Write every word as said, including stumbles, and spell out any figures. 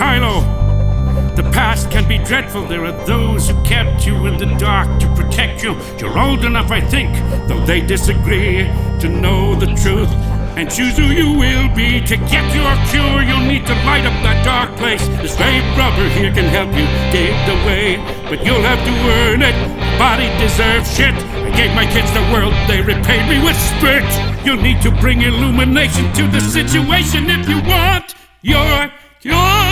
Kylo. The past can be dreadful. There are those who kept you in the dark to protect you. You're old enough, I think, though they disagree, to know the truth and choose who you will be. To get your cure, you'll need to light up that dark place. This ray rubber here can help you dig the way, but you'll have to earn it. Body deserves shit. I gave my kids the world, they repaid me with spit. You'll need to bring illumination to the situation if you want your cure.